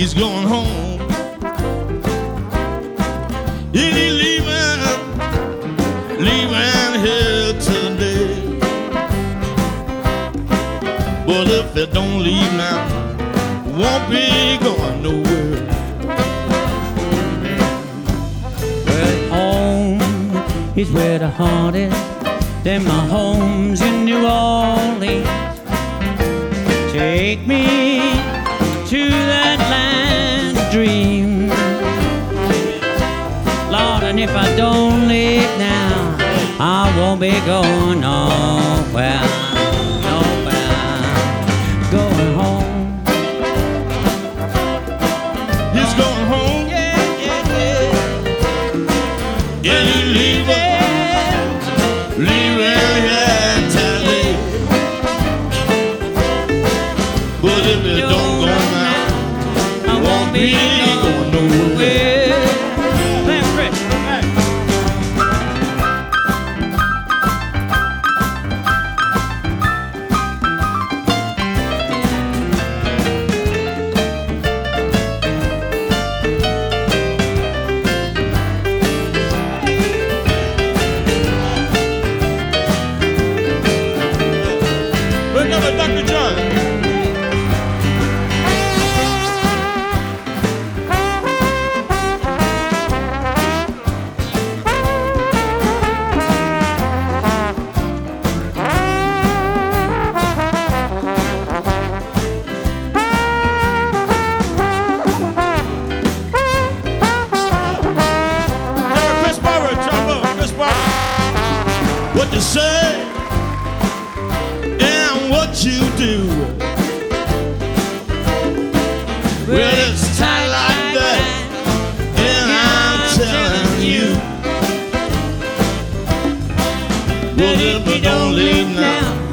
he's going home. He's leaving here today. But if he don't leave now, won't be going nowhere. Well, home is where the heart is. Then my home's in New Orleans. Take me to that land of dreams, Lord, and if I don't leave now, I won't be going nowhere, nowhere, going home. He's going home. Yeah, yeah, yeah. Yeah, he's leaving here today. But if it don't go now, I won't be going nowhere. That's rich. Remember Dr. John. What you say and what you do. Well, it's tight like that, and I'm telling you. But if we don't leave now,